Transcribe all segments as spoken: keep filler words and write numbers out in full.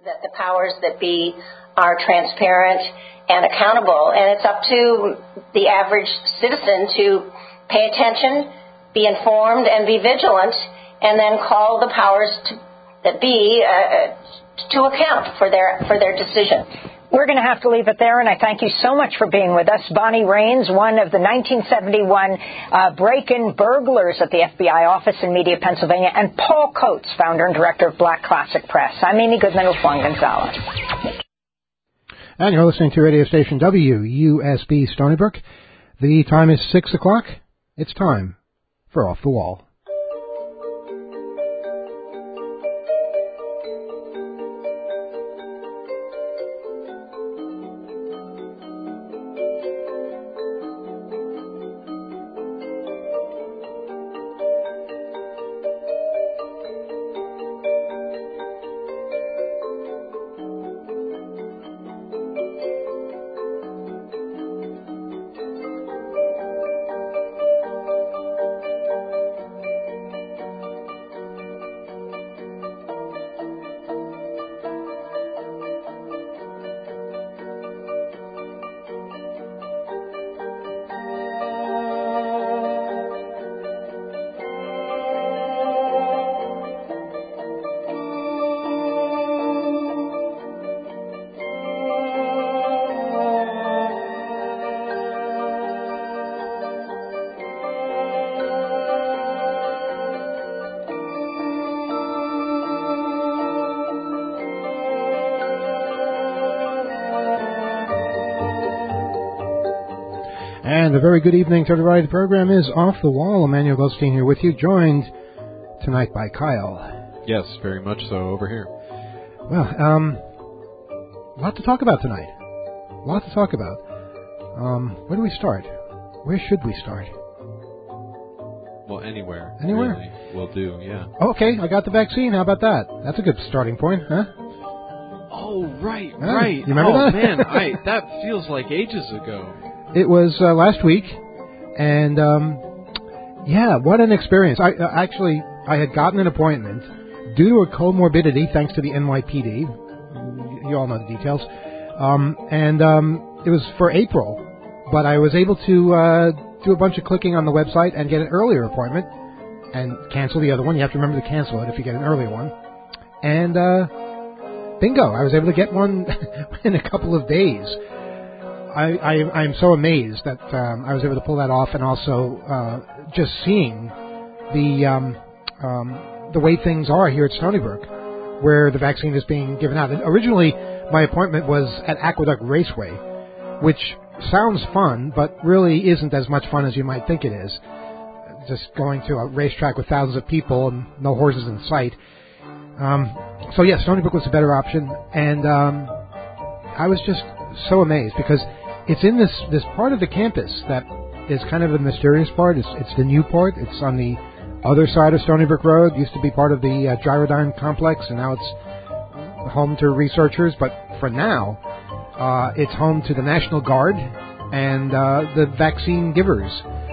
that the powers that be are transparent and accountable. And it's up to the average citizen to pay attention, be informed, and be vigilant, and then call the powers to, that be uh, to account for their for their decision. We're going to have to leave it there, and I thank you so much for being with us. Bonnie Raines, one of the nineteen seventy-one uh, break-in burglars at the F B I office in Media, Pennsylvania, and Paul Coates, founder and director of Black Classic Press. I'm Amy Goodman with Juan Gonzalez. And you're listening to radio station W U S B Stony Brook. The time is six o'clock. It's time for Off the Wall. And a very good evening to everybody. The program is Off the Wall. Emmanuel Goldstein here with you, joined tonight by Kyle. Yes, very much so over here. Well, um, a lot to talk about tonight. A lot to talk about. Um, where do we start? Where should we start? Well, anywhere. Anywhere? Really will do, yeah. Okay, I got the vaccine. How about that? That's a good starting point, huh? Oh, right, Yeah, right. you remember oh, that? man, I, that feels like ages ago. It was uh, last week, and um, yeah, what an experience. I uh, actually, I had gotten an appointment due to a comorbidity, thanks to the N Y P D. You all know the details. Um, and um, it was for April, but I was able to uh, do a bunch of clicking on the website and get an earlier appointment and cancel the other one. You have to remember to cancel it if you get an earlier one. And uh, bingo, I was able to get one in a couple of days. I, I, I'm so amazed that um, I was able to pull that off, and also uh, just seeing the um, um, the way things are here at Stony Brook, where the vaccine is being given out. And originally, my appointment was at Aqueduct Raceway, which sounds fun, but really isn't as much fun as you might think it is. Just going to a racetrack with thousands of people and no horses in sight. Um, so, yes, Stony Brook was a better option, and um, I was just so amazed because it's in this, this part of the campus that is kind of the mysterious part. It's, it's the new part. It's on the other side of Stony Brook Road. It used to be part of the uh, Gyrodyne complex, and now it's home to researchers. But for now, uh, it's home to the National Guard and uh, the vaccine givers.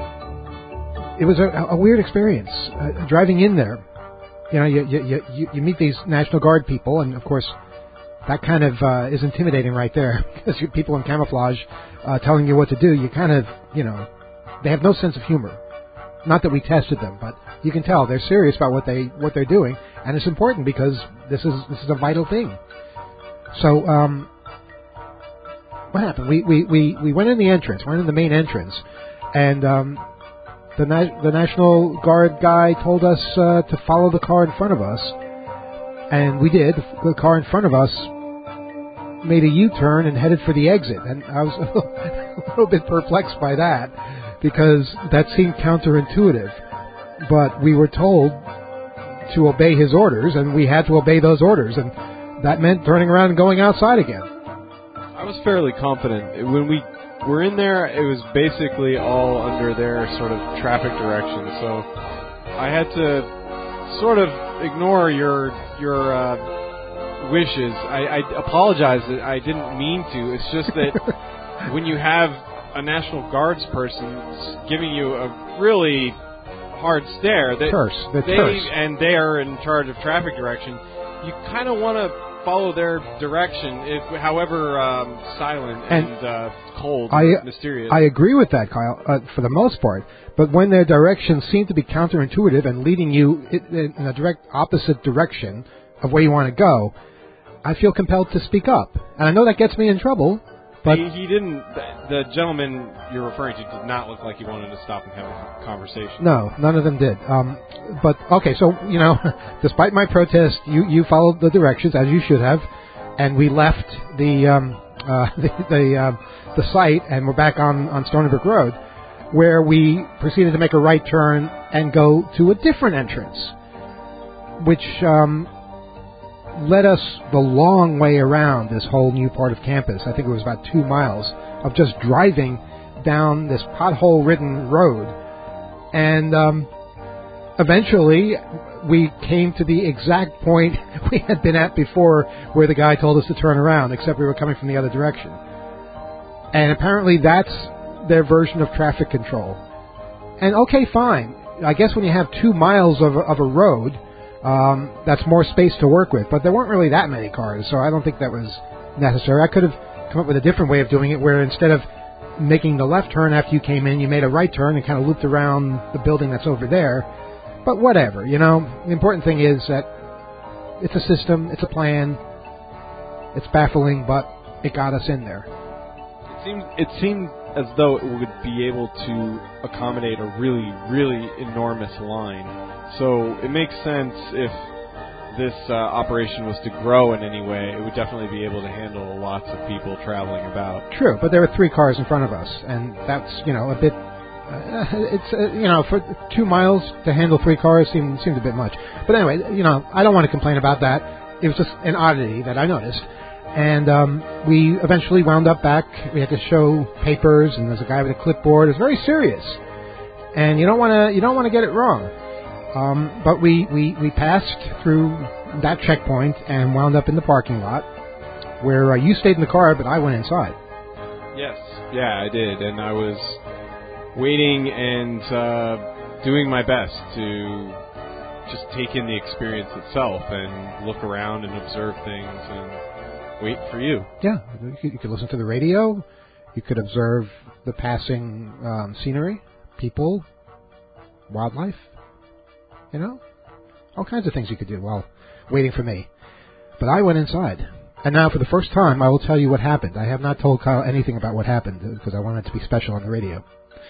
It was a, a weird experience uh, driving in there. You know, you, you, you, you meet these National Guard people, and of course, that kind of uh, is intimidating right there, because people in camouflage uh, telling you what to do. You kind of, you know, they have no sense of humor. Not that we tested them, but you can tell they're serious about what they what they're doing, and it's important because this is this is a vital thing. So, um, what happened? We we, we, we went in the entrance, went in the main entrance, and um, the na- the National Guard guy told us uh, to follow the car in front of us. And we did. The car in front of us made a U-turn and headed for the exit. And I was a little, a little bit perplexed by that because that seemed counterintuitive. But we were told to obey his orders, and we had to obey those orders. And that meant turning around and going outside again. I was fairly confident. When we were in there, it was basically all under their sort of traffic direction. So I had to sort of ignore your your uh, wishes. I, I apologize that I didn't mean to. It's just that when you have a National Guards person giving you a really hard stare, that terse, they terse. and they are in charge of traffic direction, you kind of want to follow their direction, if, however um, silent and, and uh, cold I, and mysterious. I agree with that, Kyle, uh, for the most part. But when their directions seem to be counterintuitive and leading you in a direct opposite direction of where you want to go, I feel compelled to speak up. And I know that gets me in trouble. But he, he didn't. The, the gentleman you're referring to did not look like he wanted to stop and have a conversation. No, none of them did. Um, but okay, so you know, despite my protest, you, you followed the directions as you should have, and we left the um, uh, the the, uh, the site, and we're back on on Stony Brook Road, where we proceeded to make a right turn and go to a different entrance, which um, led us the long way around this whole new part of campus. I think it was about two miles of just driving down this pothole-ridden road. And um, eventually, we came to the exact point we had been at before where the guy told us to turn around, except we were coming from the other direction. And apparently that's their version of traffic control. And okay, fine. I guess when you have two miles of, of a road, Um, that's more space to work with, but there weren't really that many cars, so I don't think that was necessary. I could have come up with a different way of doing it, where instead of making the left turn after you came in, you made a right turn and kind of looped around the building that's over there. But whatever, you know. The important thing is that it's a system, it's a plan. It's baffling, but it got us in there. It seemed, it seemed as though it would be able to accommodate a really, really enormous line. So it makes sense if this uh, operation was to grow in any way, it would definitely be able to handle lots of people traveling about. True, but there were three cars in front of us, and that's, you know, a bit, uh, it's, uh, you know, for two miles to handle three cars seemed, seemed a bit much. But anyway, you know, I don't want to complain about that. It was just an oddity that I noticed. And um, we eventually wound up back. We had to show papers, and there's a guy with a clipboard. It was very serious. And you don't want to, you don't want to get it wrong. Um, but we, we, we passed through that checkpoint and wound up in the parking lot where uh, you stayed in the car, but I went inside. Yes, yeah, I did. And I was waiting and uh, doing my best to just take in the experience itself and look around and observe things and wait for you. Yeah, you could, you could listen to the radio. You could observe the passing um, scenery, people, wildlife. You know, all kinds of things you could do while waiting for me. But I went inside. And now, for the first time, I will tell you what happened. I have not told Kyle anything about what happened because I wanted it to be special on the radio.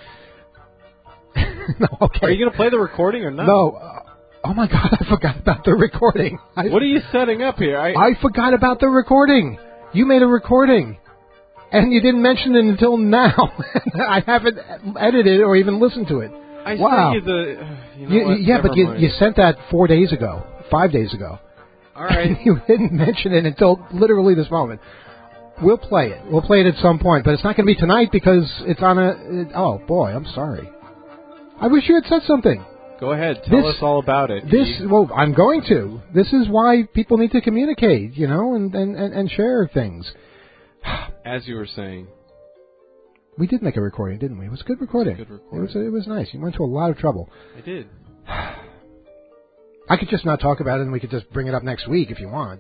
No, okay. Are you going to play the recording or not? No. Uh, oh, my God, I forgot about the recording. I, what are you setting up here? I, I forgot about the recording. You made a recording. And you didn't mention it until now. I haven't edited or even listened to it. I wow. sent you the... You know you, what? yeah, Never but you, mind. you sent that four days ago, five days ago. All right. And you didn't mention it until literally this moment. We'll play it. We'll play it at some point, but it's not going to be tonight because it's on a... It, oh, boy, I'm sorry. I wish you had said something. Go ahead. Tell this, us all about it. This, you... well, I'm going to. This is why people need to communicate, you know, and, and, and, and share things. As you were saying... We did make a recording, didn't we? It was a good recording. It was a good recording. It was, it was nice. You went to a lot of trouble. I did. I could just not talk about it, and we could just bring it up next week if you want.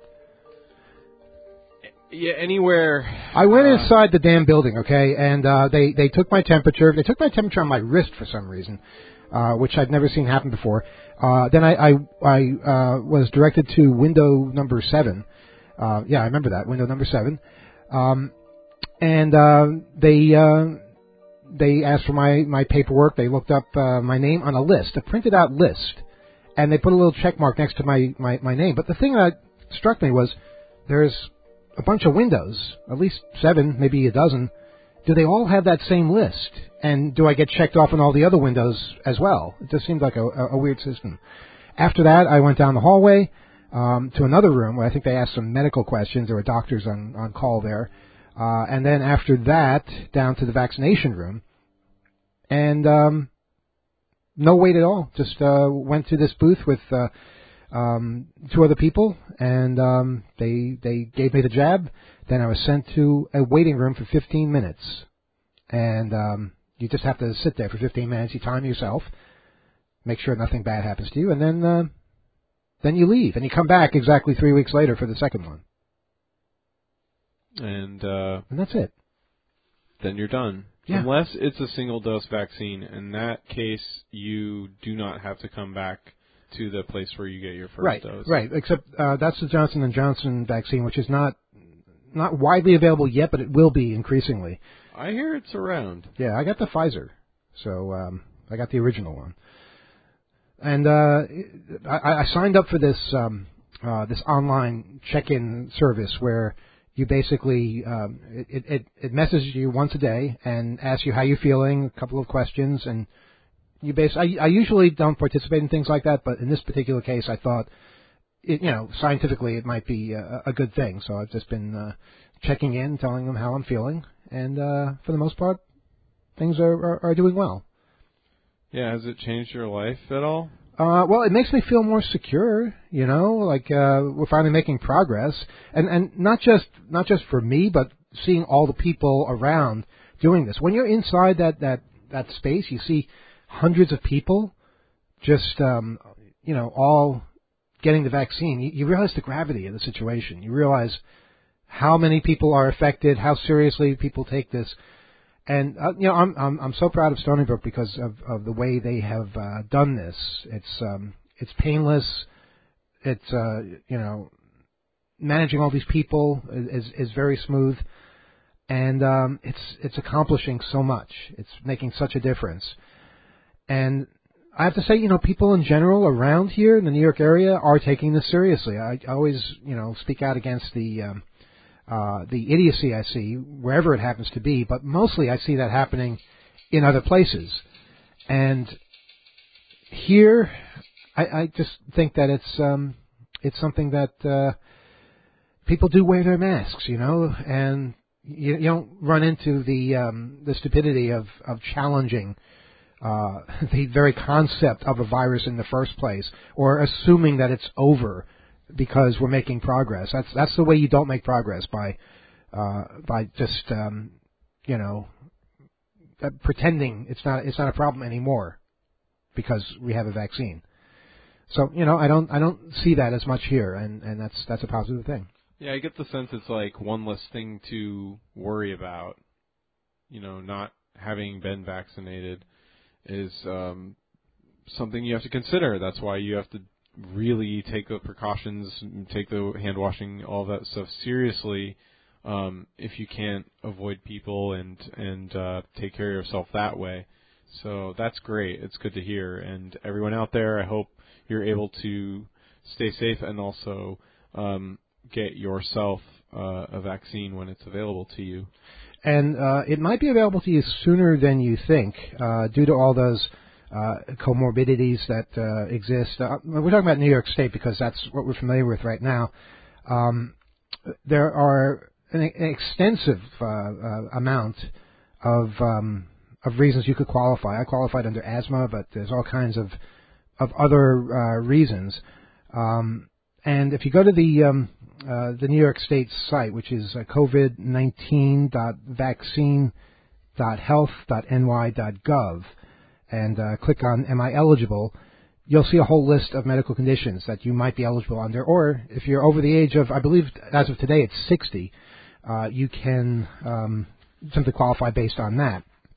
Yeah, anywhere. I went uh, inside the damn building, okay, and uh, they, they took my temperature. They took my temperature on my wrist for some reason, uh, which I'd never seen happen before. Uh, then I, I, I uh, was directed to window number seven. Uh, yeah, I remember that, window number seven. Um, and uh, they uh, they asked for my, my paperwork. They looked up uh, my name on a list, a printed out list, and they put a little check mark next to my, my, my name. But the thing that struck me was there's a bunch of windows, at least seven, maybe a dozen. Do they all have that same list? And do I get checked off on all the other windows as well? It just seemed like a, a, a weird system. After that, I went down the hallway um, to another room where I think they asked some medical questions. There were doctors on, on call there. Uh, and then after that, down to the vaccination room. And um, no wait at all. Just uh, went to this booth with uh, um, two other people, and um, they they gave me the jab. Then I was sent to a waiting room for fifteen minutes. And um, you just have to sit there for fifteen minutes. You time yourself, make sure nothing bad happens to you, and then uh, then you leave. And you come back exactly three weeks later for the second one. and uh, and that's it. Then you're done. Yeah. Unless it's a single-dose vaccine. In that case, you do not have to come back to the place where you get your first right, dose. Right, except uh, that's the Johnson and Johnson vaccine, which is not not widely available yet, but it will be increasingly. I hear it's around. Yeah, I got the Pfizer, so um, I got the original one. And uh, I, I signed up for this um, uh, this online check-in service where you basically um, it, it it messages you once a day and asks you how you're feeling, a couple of questions, and you base. I, I usually don't participate in things like that, but in this particular case, I thought, it, you know, scientifically it might be a, a good thing. So I've just been uh, checking in, telling them how I'm feeling, and uh, for the most part, things are, are, are doing well. Yeah, has it changed your life at all? Uh, well, it makes me feel more secure, you know, like uh, we're finally making progress, and and not just not just for me, but seeing all the people around doing this. When you're inside that that that space, you see hundreds of people just um, you know all getting the vaccine. You, you realize the gravity of the situation. You realize how many people are affected, how seriously people take this. And uh, you know, I'm I'm I'm so proud of Stony Brook because of, of the way they have uh, done this. It's um it's painless. It's uh you know managing all these people is is very smooth, and um, it's it's accomplishing so much. It's making such a difference. And I have to say, you know, people in general around here in the New York area are taking this seriously. I, I always you know speak out against the um, Uh, the idiocy I see wherever it happens to be, but mostly I see that happening in other places. And here, I, I just think that it's um, it's something that uh, people do wear their masks, you know, and you, you don't run into the um, the stupidity of of challenging uh, the very concept of a virus in the first place, or assuming that it's over because we're making progress. That's that's the way you don't make progress, by uh, by just um, you know uh, pretending it's not it's not a problem anymore because we have a vaccine. So you know I don't I don't see that as much here, and, and that's that's a positive thing. Yeah, I get the sense it's like one less thing to worry about. You know, not having been vaccinated is um, something you have to consider. That's why you have to really take the precautions, take the hand washing, all that stuff seriously. Um, if you can't avoid people and and uh, take care of yourself that way, so that's great. It's good to hear. And everyone out there, I hope you're able to stay safe and also um, get yourself uh, a vaccine when it's available to you. And uh, it might be available to you sooner than you think, uh, due to all those Uh, comorbidities that uh, exist. Uh, we're talking about New York State because that's what we're familiar with right now. Um, there are an, an extensive uh, uh, amount of um, of reasons you could qualify. I qualified under asthma, but there's all kinds of of other uh, reasons. Um, and if you go to the um, uh, the New York State site, which is uh, covid nineteen dot vaccine dot health dot n y dot gov, and uh, click on Am I Eligible, you'll see a whole list of medical conditions that you might be eligible under. Or if you're over the age of, I believe as of today it's sixty, uh, you can um, simply qualify based on that.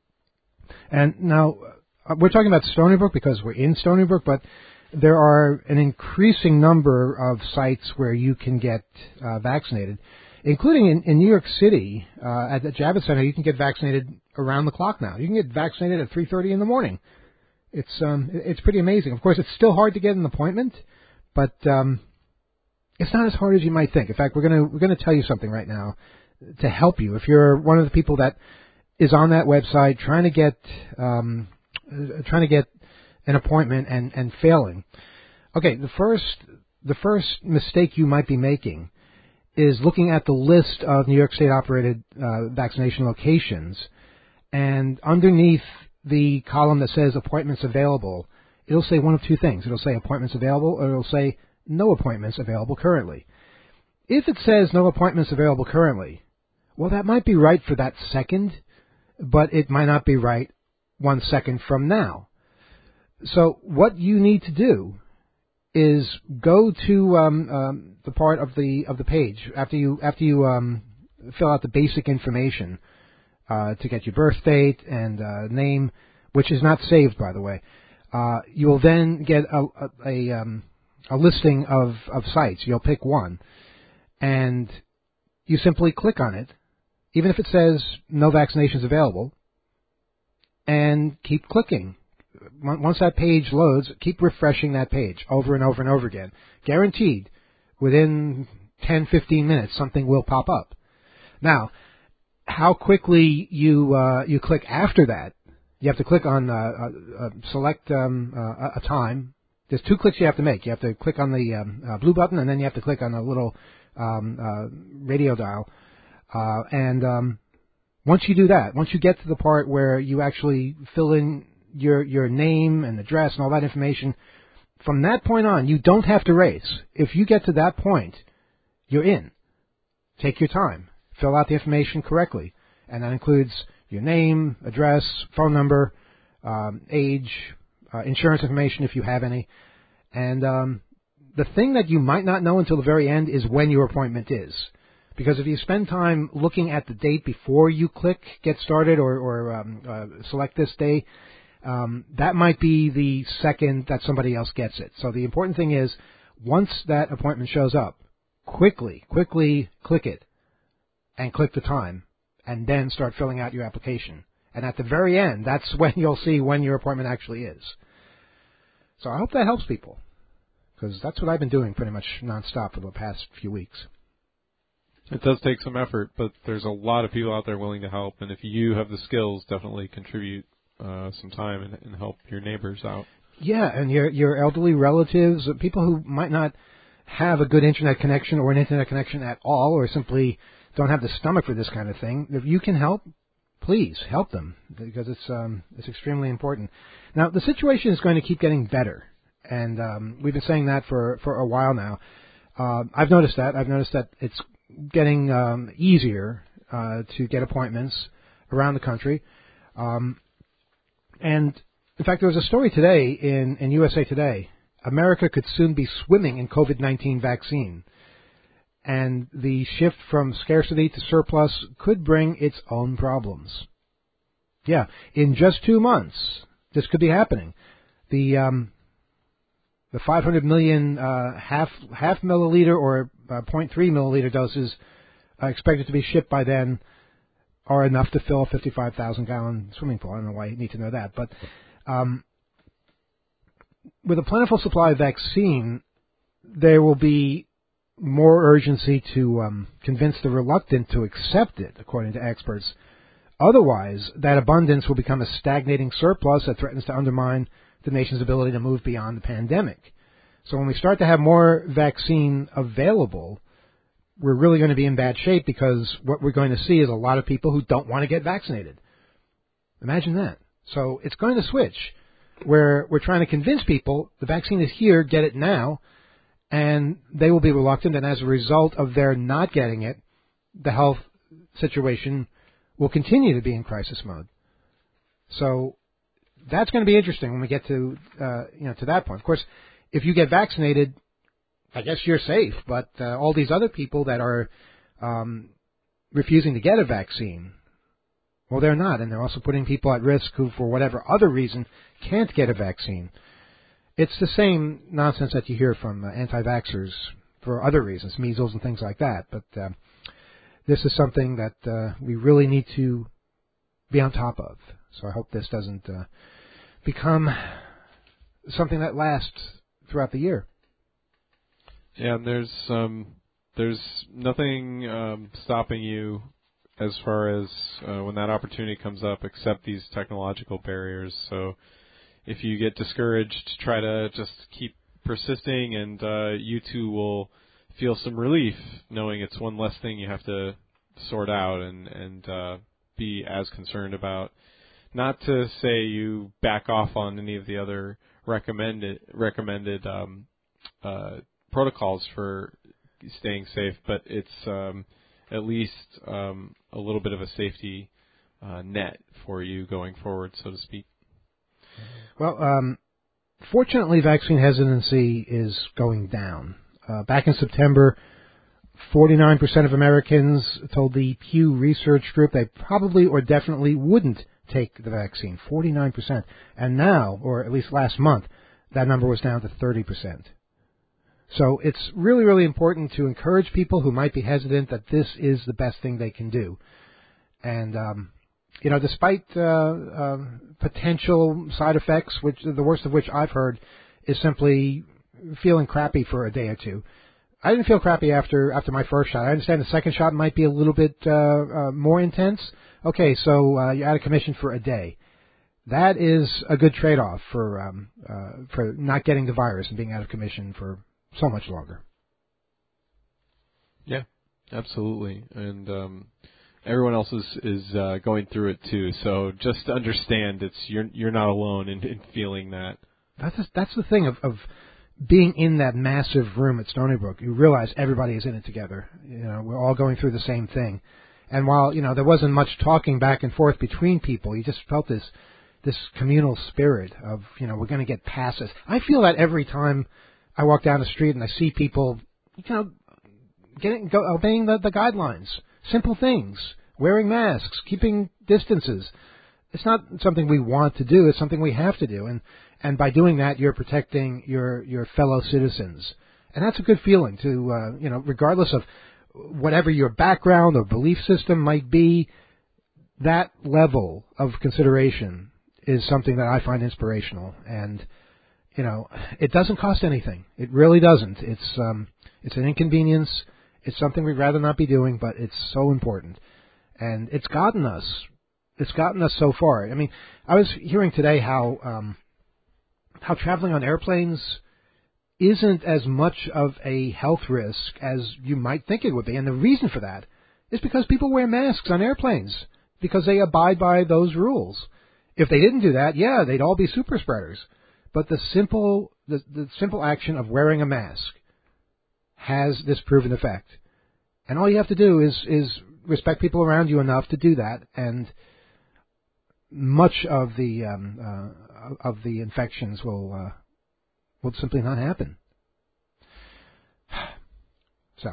And now, uh, we're talking about Stony Brook because we're in Stony Brook, but there are an increasing number of sites where you can get uh, vaccinated, including in, in New York City, uh, at the Javits Center. You can get vaccinated around the clock now. You can get vaccinated at three thirty in the morning. It's um, it's pretty amazing. Of course, it's still hard to get an appointment, but um, it's not as hard as you might think. In fact, we're gonna we're gonna tell you something right now to help you. If you're one of the people that is on that website trying to get um, trying to get an appointment and, and failing. Okay, the first the first mistake you might be making is looking at the list of New York State operated uh, vaccination locations, and underneath the column that says appointments available, it'll say one of two things. It'll say appointments available, or it'll say no appointments available currently. If it says no appointments available currently, well, that might be right for that second, but it might not be right one second from now. So what you need to do is go to um, um, the part of the of the page after you after you um, fill out the basic information uh, to get your birth date and uh, name, which is not saved, by the way. Uh, you will then get a, a, a, um, a listing of, of sites. You'll pick one, and you simply click on it, even if it says no vaccinations available, and keep clicking. Once that page loads, keep refreshing that page over and over and over again. Guaranteed, within ten, fifteen minutes, something will pop up. Now, how quickly you uh, you click after that, you have to click on, uh, uh, uh, select um, uh, a time. There's two clicks you have to make. You have to click on the um, uh, blue button, and then you have to click on a little um, uh, radio dial. Uh, and um, once you do that, once you get to the part where you actually fill in your your name and address and all that information, from that point on, you don't have to race. If you get to that point, you're in. Take your time. Fill out the information correctly. And that includes your name, address, phone number, um, age, uh, insurance information if you have any. And um, the thing that you might not know until the very end is when your appointment is. Because if you spend time looking at the date before you click Get Started or, or um, uh, select this day, um, that might be the second that somebody else gets it. So the important thing is, once that appointment shows up, quickly, quickly click it and click the time, and then start filling out your application. And at the very end, that's when you'll see when your appointment actually is. So I hope that helps people, because that's what I've been doing pretty much nonstop for the past few weeks. It does take some effort, but there's a lot of people out there willing to help, and if you have the skills, definitely contribute uh, some time and, and help your neighbors out. Yeah, and your your elderly relatives, people who might not have a good internet connection or an internet connection at all, or simply don't have the stomach for this kind of thing. If you can help, please help them, because it's um, it's extremely important. Now, the situation is going to keep getting better, and um, we've been saying that for, for a while now. Uh, I've noticed that. I've noticed that it's getting um, easier uh, to get appointments around the country. Um, and, in fact, there was a story today in, in U S A Today. America could soon be swimming in COVID nineteen vaccine. And the shift from scarcity to surplus could bring its own problems. Yeah, in just two months, this could be happening. The um, the five hundred million uh, half half milliliter or uh, zero point three milliliter doses uh, expected to be shipped by then are enough to fill a fifty-five thousand gallon swimming pool. I don't know why you need to know that, but um, with a plentiful supply of vaccine, there will be more urgency to um, convince the reluctant to accept it, according to experts. Otherwise, that abundance will become a stagnating surplus that threatens to undermine the nation's ability to move beyond the pandemic. So when we start to have more vaccine available, we're really going to be in bad shape, because what we're going to see is a lot of people who don't want to get vaccinated. Imagine that. So it's going to switch, where we're trying to convince people the vaccine is here, get it now, and they will be reluctant, and as a result of their not getting it, the health situation will continue to be in crisis mode. So that's going to be interesting when we get to uh, you know to that point. Of course, if you get vaccinated, I guess you're safe, but uh, all these other people that are um, refusing to get a vaccine, well, they're not, and they're also putting people at risk who, for whatever other reason, can't get a vaccine. It's the same nonsense that you hear from uh, anti-vaxxers for other reasons, measles and things like that. But uh, this is something that uh, we really need to be on top of. So I hope this doesn't uh, become something that lasts throughout the year. Yeah, and there's um, there's nothing um, stopping you as far as uh, when that opportunity comes up, except these technological barriers. So if you get discouraged, try to just keep persisting, and uh, you too will feel some relief knowing it's one less thing you have to sort out and, and uh, be as concerned about. Not to say you back off on any of the other recommended recommended um, uh, protocols for staying safe, but it's um, at least um, a little bit of a safety uh, net for you going forward, so to speak. Well, um, fortunately, vaccine hesitancy is going down. Uh, back in September, forty-nine percent of Americans told the Pew Research Group they probably or definitely wouldn't take the vaccine. forty-nine percent. And now, or at least last month, that number was down to thirty percent. So it's really, really important to encourage people who might be hesitant that this is the best thing they can do. And, um, you know, despite uh, uh, potential side effects, which the worst of which I've heard is simply feeling crappy for a day or two. I didn't feel crappy after after my first shot. I understand the second shot might be a little bit uh, uh, more intense. Okay, so uh, you're out of commission for a day. That is a good trade-off for um, uh, for not getting the virus and being out of commission for so much longer. Yeah, absolutely. And um, everyone else is is uh, going through it too. So just understand it's you're you're not alone in, in feeling that. That's a, that's the thing of, of being in that massive room at Stony Brook. You realize everybody is in it together. You know, we're all going through the same thing. And while you know there wasn't much talking back and forth between people, you just felt this this communal spirit of you know we're going to get past this. I feel that every time I walk down the street and I see people, you know, getting go, obeying the, the guidelines, simple things, wearing masks, keeping distances. It's not something we want to do. It's something we have to do. And and by doing that, you're protecting your, your fellow citizens. And that's a good feeling to, uh, you know, regardless of whatever your background or belief system might be, that level of consideration is something that I find inspirational. And, you know, it doesn't cost anything. It really doesn't. It's um, it's an inconvenience. It's something we'd rather not be doing, but it's so important. And it's gotten us. It's gotten us so far. I mean, I was hearing today how um, how traveling on airplanes isn't as much of a health risk as you might think it would be. And the reason for that is because people wear masks on airplanes, because they abide by those rules. If they didn't do that, yeah, they'd all be super spreaders. But the simple the, the simple action of wearing a mask has this proven effect. And all you have to do is, is respect people around you enough to do that, and much of the um, uh, of the infections will uh, will simply not happen. So,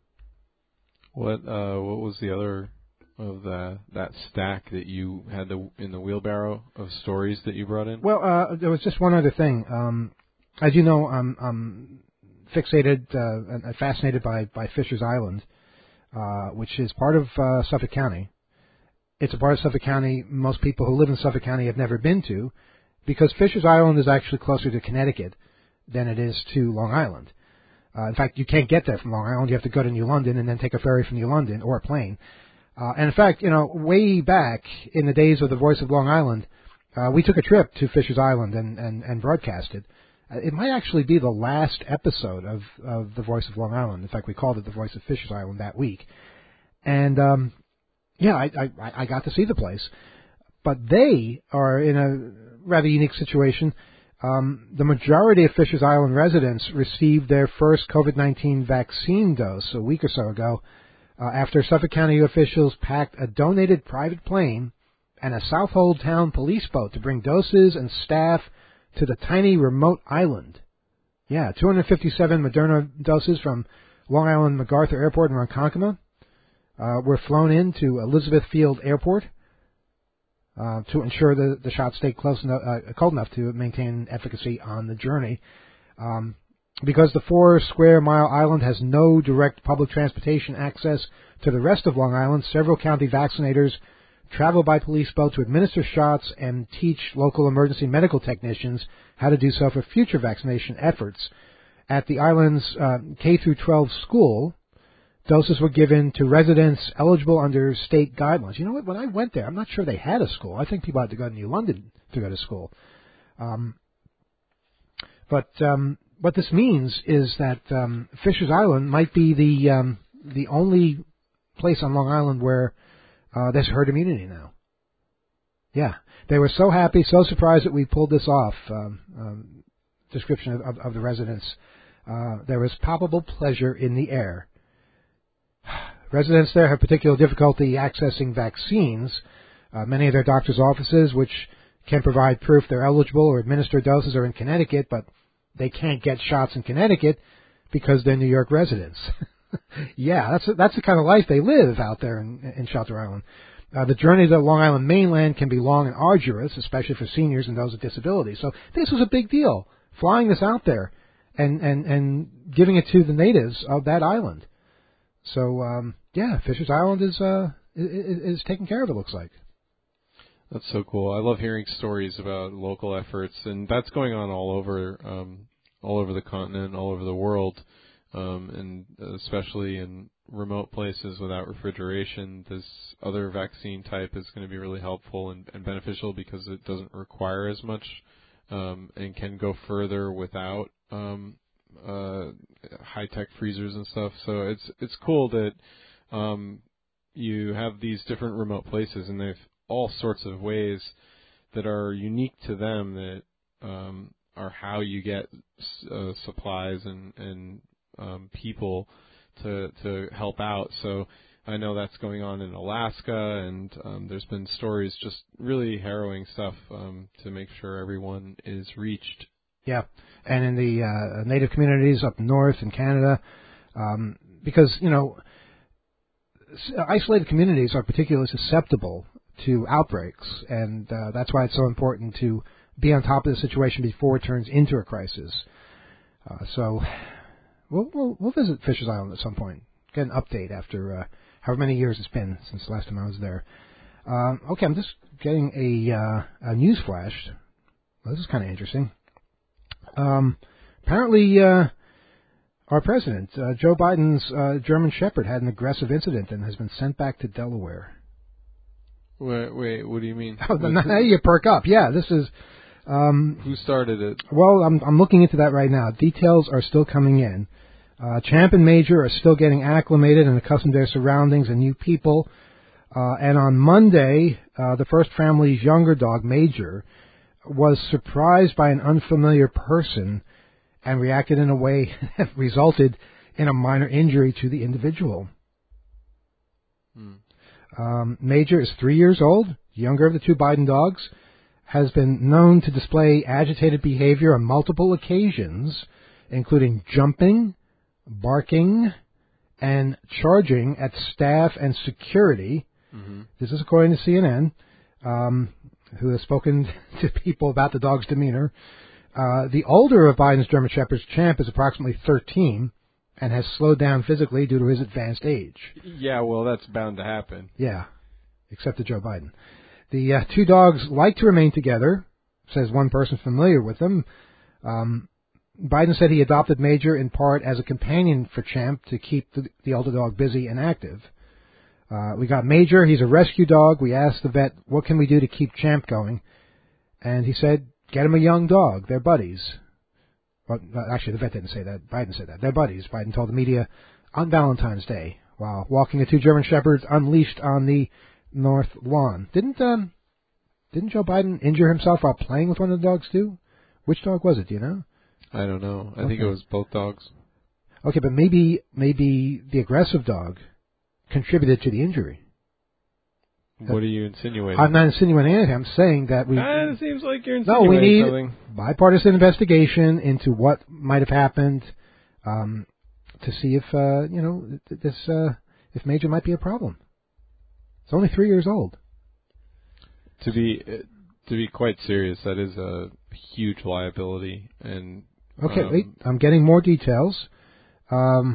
what uh, what was the other of the, that stack that you had the, in the wheelbarrow of stories that you brought in? Well, uh, there was just one other thing. Um, as you know, I'm, I'm fixated uh, and fascinated by, by Fisher's Island, uh, which is part of uh, Suffolk County. It's a part of Suffolk County most people who live in Suffolk County have never been to, because Fisher's Island is actually closer to Connecticut than it is to Long Island. Uh, in fact, you can't get there from Long Island. You have to go to New London and then take a ferry from New London or a plane. Uh, and in fact, you know, way back in the days of the Voice of Long Island, uh, we took a trip to Fisher's Island and, and, and broadcasted. Uh, it might actually be the last episode of, of the Voice of Long Island. In fact, we called it the Voice of Fisher's Island that week. And, um, yeah, I, I, I got to see the place. But they are in a rather unique situation. Um, the majority of Fisher's Island residents received their first COVID nineteen vaccine dose a week or so ago, uh, after Suffolk County officials packed a donated private plane and a Southold Town police boat to bring doses and staff to the tiny remote island. Yeah, two hundred fifty-seven Moderna doses from Long Island MacArthur Airport in Ronkonkoma uh, were flown into Elizabeth Field Airport Uh, to ensure the, the shots stay close enough, uh, cold enough to maintain efficacy on the journey. Um, because the four square mile island has no direct public transportation access to the rest of Long Island, several county vaccinators travel by police boat to administer shots and teach local emergency medical technicians how to do so for future vaccination efforts. At the island's uh, K through twelve school, doses were given to residents eligible under state guidelines. You know what? When I went there, I'm not sure they had a school. I think people had to go to New London to go to school. Um, but um, what this means is that um, Fisher's Island might be the um, the only place on Long Island where uh, there's herd immunity now. Yeah, they were so happy, so surprised that we pulled this off. Um, um, description of, of, of the residents. Uh, there was palpable pleasure in the air. Residents there have particular difficulty accessing vaccines. Uh, many of their doctors' offices, which can provide proof they're eligible or administer doses, are in Connecticut, but they can't get shots in Connecticut because they're New York residents. Yeah, that's that's the kind of life they live out there in, in Shelter Island. Uh, the journey to the Long Island mainland can be long and arduous, especially for seniors and those with disabilities. So this was a big deal, flying this out there and, and, and giving it to the natives of that island. So, um, yeah, Fisher's Island is, uh, is, is taken care of, it looks like. That's so cool. I love hearing stories about local efforts, and that's going on all over, um, all over the continent, all over the world, um, and especially in remote places without refrigeration. This other vaccine type is going to be really helpful and, and beneficial because it doesn't require as much, um, and can go further without um, uh, high-tech freezers and stuff. So it's it's cool that um, you have these different remote places, and they've all sorts of ways that are unique to them that um, are how you get uh, supplies and, and um, people to to help out. So I know that's going on in Alaska, and um, there's been stories, just really harrowing stuff um, to make sure everyone is reached. Yeah, and in the uh, native communities up north in Canada, um, because, you know, isolated communities are particularly susceptible to outbreaks, and uh, that's why it's so important to be on top of the situation before it turns into a crisis. Uh, so we'll, we'll, we'll visit Fisher's Island at some point, get an update after uh, however many years it's been since the last time I was there. Um, okay, I'm just getting a, uh, a news flash. Well, this is kind of interesting. Um, apparently, uh, our president, uh, Joe Biden's uh, German Shepherd, had an aggressive incident and has been sent back to Delaware. Wait, wait, what do you mean? Oh, now you perk up. Yeah, this is... Um, Who started it? Well, I'm, I'm looking into that right now. Details are still coming in. Uh, Champ and Major are still getting acclimated and accustomed to their surroundings and new people. Uh, and on Monday, uh, the first family's younger dog, Major, was surprised by an unfamiliar person and reacted in a way that resulted in a minor injury to the individual. Hmm. Um, Major is three years old, younger of the two Biden dogs, has been known to display agitated behavior on multiple occasions, including jumping, barking, and charging at staff and security. Mm-hmm. This is according to C N N, um, who has spoken to people about the dog's demeanor. Uh, the older of Biden's German Shepherds, Champ, is approximately thirteen and has slowed down physically due to his advanced age. Yeah, well, that's bound to happen. Yeah, except to Joe Biden. The uh, two dogs like to remain together, says one person familiar with them. Um, Biden said he adopted Major in part as a companion for Champ to keep the, the older dog busy and active. Uh, we got Major. He's a rescue dog. We asked the vet, what can we do to keep Champ going? And he said, get him a young dog. They're buddies. Well, actually, the vet didn't say that. Biden said that. They're buddies, Biden told the media on Valentine's Day while walking the two German Shepherds unleashed on the north lawn. Didn't um, didn't Joe Biden injure himself while playing with one of the dogs, too? Which dog was it, do you know? I don't know. I okay. think it was both dogs. Okay, but maybe maybe the aggressive dog contributed to the injury. What are you insinuating? I'm not insinuating anything. I'm saying that we... Ah, it seems like you're insinuating no, we need something. bipartisan investigation into what might have happened um, to see if, uh, you know, this uh, if Major might be a problem. It's only three years old. To be to be quite serious, that is a huge liability. And okay, um, wait, I'm getting more details. Um,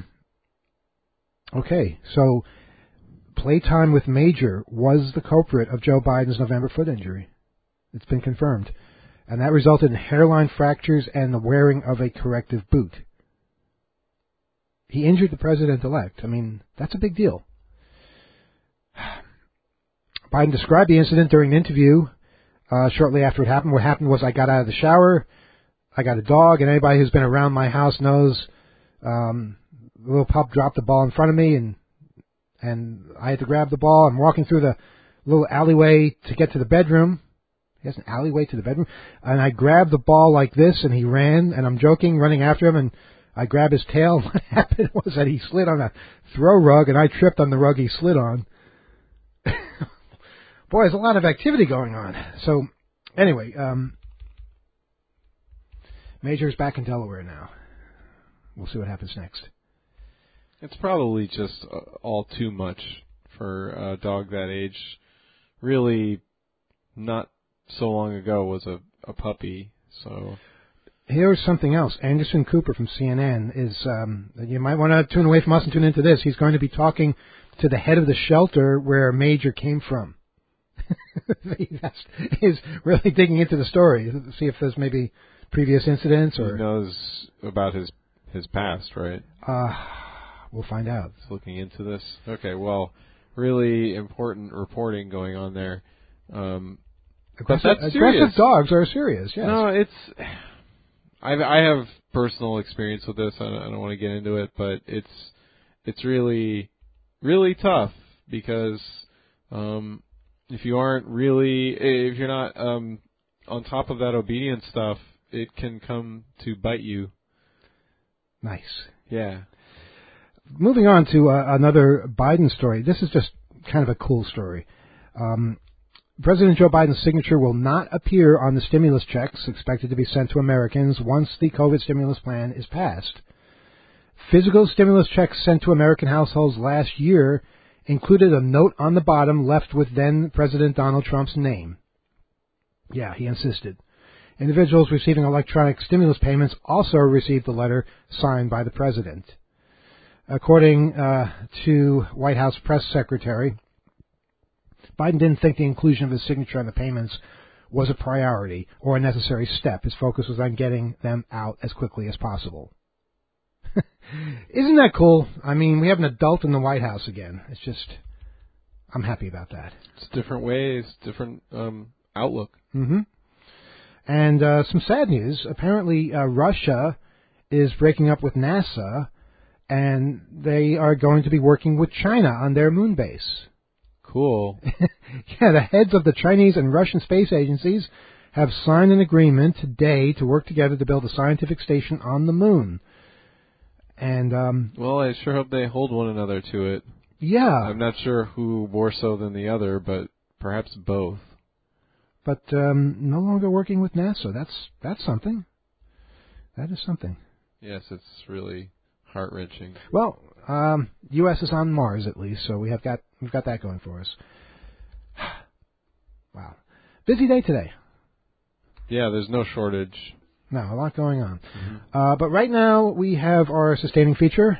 okay, so playtime with Major was the culprit of Joe Biden's November foot injury. It's been confirmed. And that resulted in hairline fractures and the wearing of a corrective boot. He injured the president-elect. I mean, that's a big deal. Biden described the incident during an interview uh, shortly after it happened. What happened was I got out of the shower, I got a dog, and anybody who's been around my house knows um, the little pup dropped the ball in front of me, and and I had to grab the ball. I'm walking through the little alleyway to get to the bedroom. He has an alleyway to the bedroom. And I grabbed the ball like this, and he ran, and I'm joking, running after him, and I grabbed his tail. What happened was that he slid on a throw rug, and I tripped on the rug he slid on. Boy, there's a lot of activity going on. So, anyway, um, Major's back in Delaware now. We'll see what happens next. It's probably just uh, all too much for a dog that age. Really, not so long ago was a, a puppy, so... Here's something else. Anderson Cooper from C N N is, um, you might want to tune away from us and tune into this. He's going to be talking to the head of the shelter where Major came from. He's really digging into the story to see if there's maybe previous incidents or... He knows about his his past, right? Uh, we'll find out. He's looking into this. Okay, well, really important reporting going on there. Um, aggressive, but that's aggressive serious. dogs are serious, yes. No, it's... I've, I have personal experience with this. I don't, I don't want to get into it, but it's it's really, really tough because um, if you aren't really, if you're not um, on top of that obedience stuff, it can come to bite you. Nice. Yeah. Moving on to uh, another Biden story. This is just kind of a cool story. Um, President Joe Biden's signature will not appear on the stimulus checks expected to be sent to Americans once the COVID stimulus plan is passed. Physical stimulus checks sent to American households last year included a note on the bottom left with then President Donald Trump's name. Yeah, he insisted. Individuals receiving electronic stimulus payments also received a letter signed by the president. According uh, to White House press secretary, Biden didn't think the inclusion of his signature on the payments was a priority or a necessary step. His focus was on getting them out as quickly as possible. Isn't that cool? I mean, we have an adult in the White House again. It's just, I'm happy about that. It's different ways, different um, outlook. Mm-hmm. And uh, some sad news. Apparently, uh, Russia is breaking up with NASA, and they are going to be working with China on their moon base. Cool. Yeah, the heads of the Chinese and Russian space agencies have signed an agreement today to work together to build a scientific station on the moon. And um, well, I sure hope they hold one another to it. Yeah. I'm not sure who more so than the other, but perhaps both. But um, no longer working with NASA. That's that's something. That is something. Yes, it's really heart-wrenching. Well, um, U S is on Mars at least, so we have got we've got that going for us. Wow, busy day today. Yeah, there's no shortage. No, a lot going on. Mm-hmm. Uh, but right now we have our sustaining feature,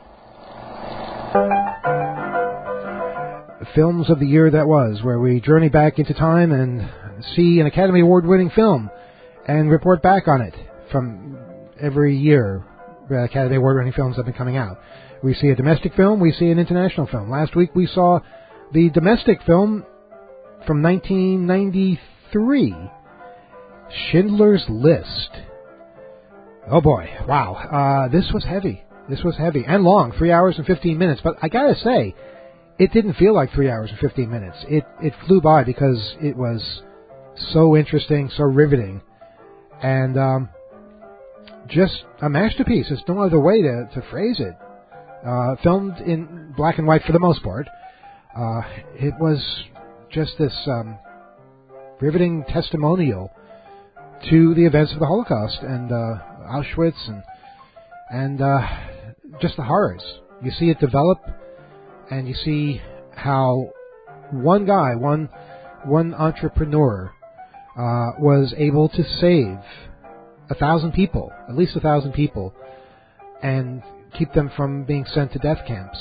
Films of the Year That Was, where we journey back into time and see an Academy Award-winning film and report back on it from every year. The Academy Award-winning films have been coming out. We see a domestic film, we see an international film. Last week we saw the domestic film from nineteen ninety-three, Schindler's List. Oh boy, wow. Uh, this was heavy. This was heavy and long, three hours and fifteen minutes. But I gotta say, it didn't feel like three hours and fifteen minutes. It it flew by because it was so interesting, so riveting, and um, just a masterpiece. There's no other way to, to phrase it. Uh, filmed in black and white for the most part. Uh, it was just this um, riveting testimonial to the events of the Holocaust and uh, Auschwitz and and uh, just the horrors. You see it develop, and you see how one guy, one one entrepreneur, uh, was able to save a thousand people, at least a thousand people, and keep them from being sent to death camps.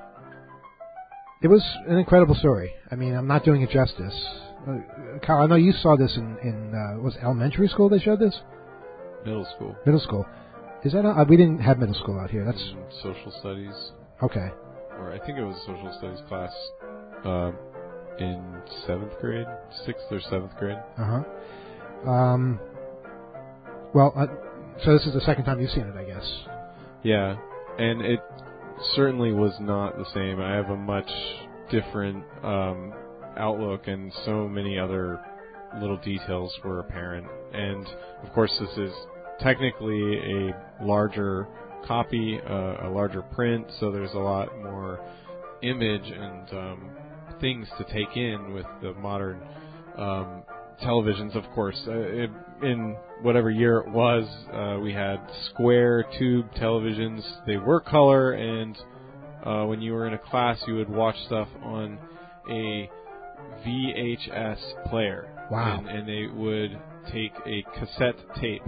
It was an incredible story. I mean, I'm not doing it justice. Uh, Kyle, I know you saw this in, in uh, was it elementary school they showed this? Middle school. Middle school. Is that, uh, we didn't have middle school out here. That's in social studies. Okay. Or I think it was a social studies class uh, in seventh grade, sixth or seventh grade. Uh-huh. Um, well, uh, so this is the second time you've seen it, I guess. Yeah, and it certainly was not the same. I have a much different um, outlook, and so many other little details were apparent. And, of course, this is technically a larger copy, uh, a larger print, so there's a lot more image and um, things to take in with the modern um, televisions, of course. Uh, it, in whatever year it was, uh, we had square tube televisions. They were color, and uh, when you were in a class, you would watch stuff on a V H S player. Wow. And, and they would take a cassette tape.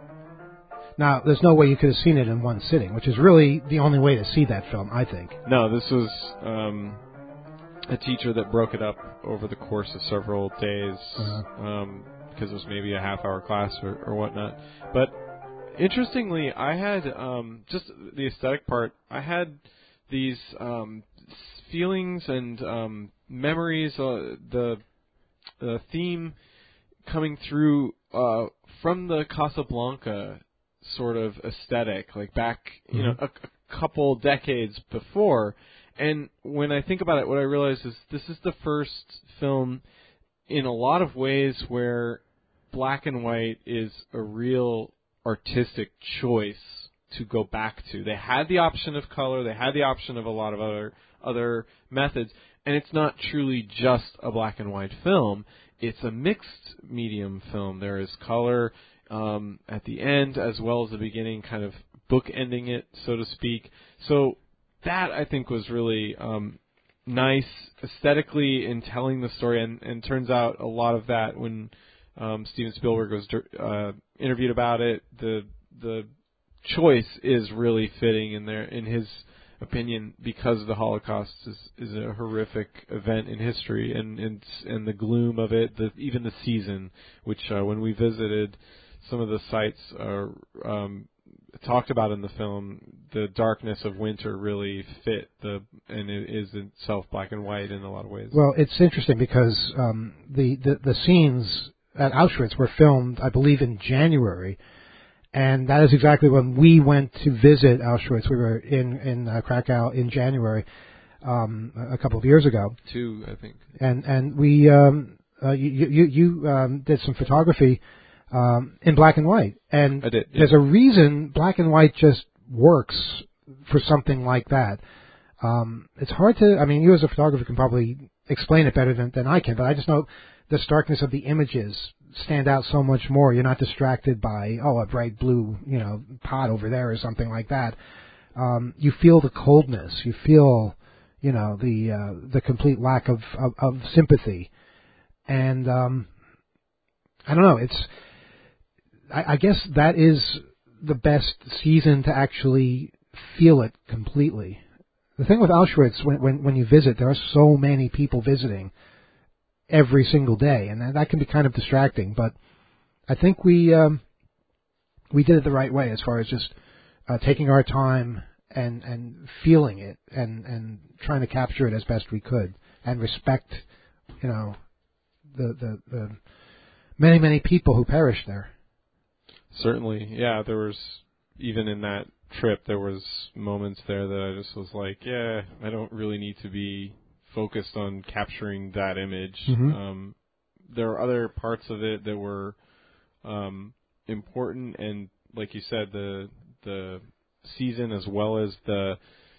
Now, there's no way you could have seen it in one sitting, which is really the only way to see that film, I think. No, this was um, a teacher that broke it up over the course of several days, uh-huh. um, because it was maybe a half-hour class or, or whatnot. But interestingly, I had, um, just the aesthetic part, I had these um, feelings and um, memories, uh, the the theme coming through uh, from the Casablanca sort of aesthetic, like back, you mm-hmm. know, a, a couple decades before. And when I think about it, what I realize is this is the first film in a lot of ways where black and white is a real artistic choice to go back to. They had the option of color, they had the option of a lot of other other methods, and it's not truly just a black and white film. It's a mixed medium film. There is color um, at the end as well as the beginning, kind of bookending it, so to speak. So that, I think, was really um, nice aesthetically in telling the story, and, and turns out a lot of that when um, Steven Spielberg was uh, interviewed about it, the the choice is really fitting in there, in his opinion, because the Holocaust is, is a horrific event in history, and and, and the gloom of it, the, even the season, which uh, when we visited some of the sites are um, talked about in the film, the darkness of winter really fit the, and it is itself black and white in a lot of ways. Well, it's interesting because um, the, the the scenes at Auschwitz were filmed, I believe, in January. And that is exactly when we went to visit Auschwitz. We were in in uh, Krakow in January um, a couple of years ago. Two, I think. And and we um, uh, you you, you um, did some photography um, in black and white. And I did. Yeah. There's a reason black and white just works for something like that. Um, it's hard to. I mean, you as a photographer can probably explain it better than than I can. But I just know the starkness of the images stand out so much more. You're not distracted by, oh, a bright blue, you know, pot over there or something like that. Um, you feel the coldness. You feel, you know, the uh, the complete lack of, of, of sympathy. And um, I don't know. It's I, I guess that is the best season to actually feel it completely. The thing with Auschwitz, when when, when you visit, there are so many people visiting every single day, and that can be kind of distracting. But I think we um, we did it the right way as far as just uh, taking our time and and feeling it and and trying to capture it as best we could and respect, you know, the the, the many many people who perished there. Certainly, yeah. There was, even in that trip, there was moments there that I just was like, yeah, I don't really need to be focused on capturing that image. Mm-hmm. Um, there are other parts of it that were um, important, and like you said, the the season as well as the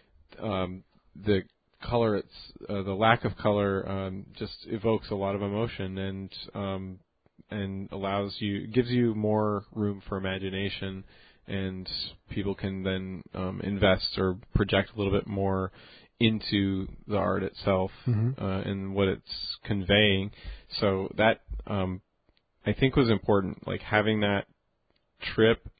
um, the color, it's uh, the lack of color um, just evokes a lot of emotion and um, and allows you, gives you more room for imagination, and people can then um, invest or project a little bit more into the art itself, mm-hmm. uh, and what it's conveying. So that um, I think was important. Like having that trip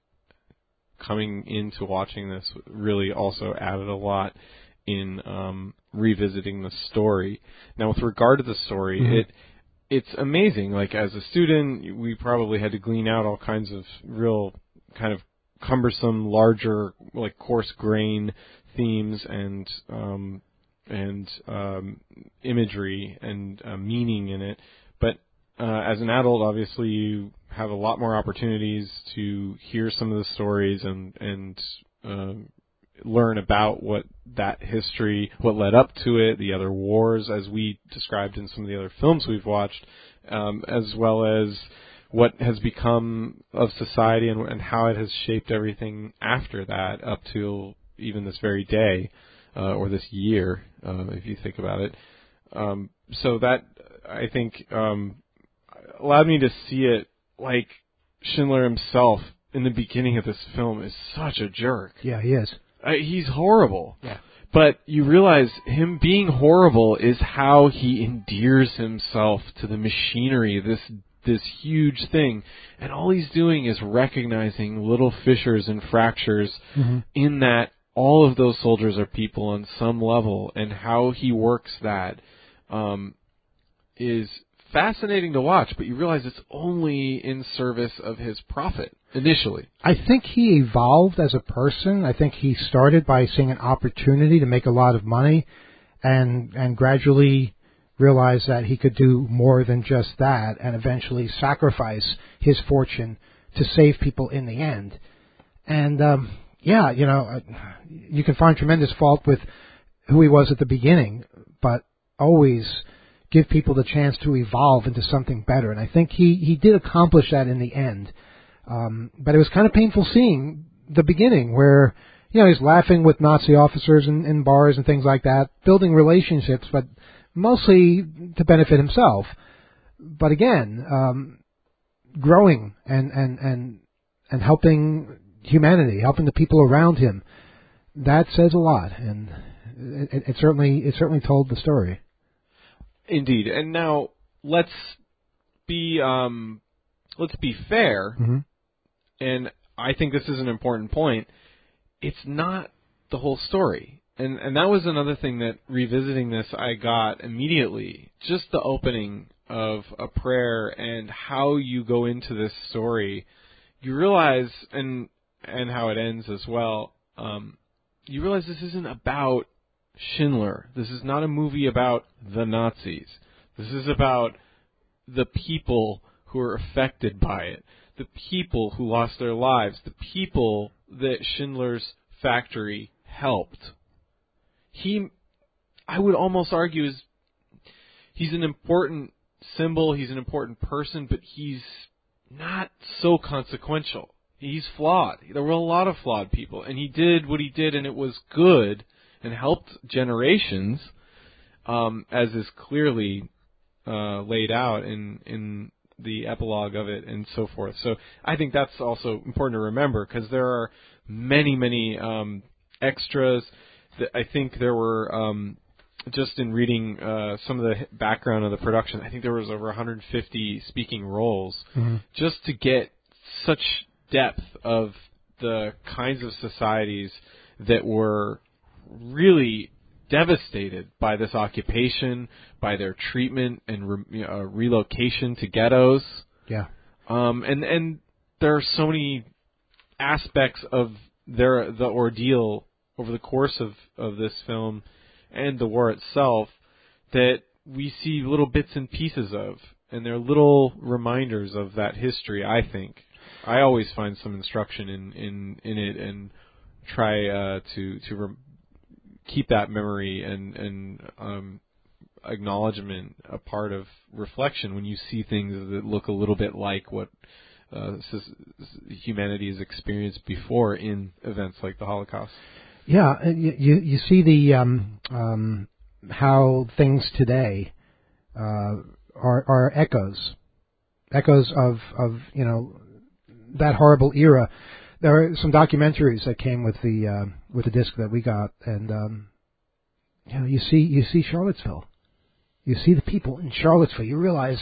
coming into watching this really also added a lot in um, revisiting the story. Now, with regard to the story, mm-hmm. it it's amazing. Like as a student, we probably had to glean out all kinds of real kind of cumbersome, larger, like coarse grain themes and um, and um, imagery and uh, meaning in it. But uh, as an adult, obviously, you have a lot more opportunities to hear some of the stories and and uh, learn about what that history, what led up to it, the other wars, as we described in some of the other films we've watched, um, as well as what has become of society and, and how it has shaped everything after that up to even this very day, uh, or this year, uh, if you think about it. Um, so that, I think, um, allowed me to see it like Schindler himself in the beginning of this film is such a jerk. Yeah, he is. Uh, he's horrible. Yeah. But you realize him being horrible is how he endears himself to the machinery, this this huge thing. And all he's doing is recognizing little fissures and fractures mm-hmm. in that all of those soldiers are people on some level, and how he works that um, is fascinating to watch, but you realize it's only in service of his profit initially. I think he evolved as a person. I think he started by seeing an opportunity to make a lot of money and and gradually realized that he could do more than just that and eventually sacrifice his fortune to save people in the end. And, um, yeah, you know, you can find tremendous fault with who he was at the beginning, but always give people the chance to evolve into something better. And I think he, he did accomplish that in the end. Um, but it was kind of painful seeing the beginning where, you know, he's laughing with Nazi officers in, in bars and things like that, building relationships, but mostly to benefit himself. But again, um, growing and, and, and, and helping humanity, helping the people around him, that says a lot. And it, it certainly, it certainly told the story. Indeed. And now let's be, um, let's be fair. Mm-hmm. And I think this is an important point. It's not the whole story. And and that was another thing that, revisiting this, I got immediately. Just the opening of a prayer and how you go into this story. You realize, and and how it ends as well, um, you realize this isn't about Schindler. This is not a movie about the Nazis. This is about the people who are affected by it. The people who lost their lives, the people that Schindler's factory helped. He, I would almost argue, is he's an important symbol, he's an important person, but he's not so consequential. He's flawed. There were a lot of flawed people, and he did what he did, and it was good and helped generations, um, as is clearly uh, laid out in in the epilogue of it and so forth. So I think that's also important to remember, because there are many, many um, extras. That I think there were, um, just in reading uh, some of the background of the production, I think there was over one hundred fifty speaking roles, mm-hmm. just to get such depth of the kinds of societies that were really devastated by this occupation, by their treatment and re, you know, relocation to ghettos. Yeah. Um, and, and there are so many aspects of their the ordeal over the course of, of this film and the war itself that we see little bits and pieces of. And they're little reminders of that history, I think. I always find some instruction in, in, in it and try uh, to to re- keep that memory and, and um, acknowledgement a part of reflection when you see things that look a little bit like what uh, humanity has experienced before in events like the Holocaust. Yeah, you you, you see the um, um, how things today uh, are are echoes, echoes of of you know that horrible era. There are some documentaries that came with the uh, with the disc that we got, and um, you know you see you see Charlottesville, you see the people in Charlottesville. You realize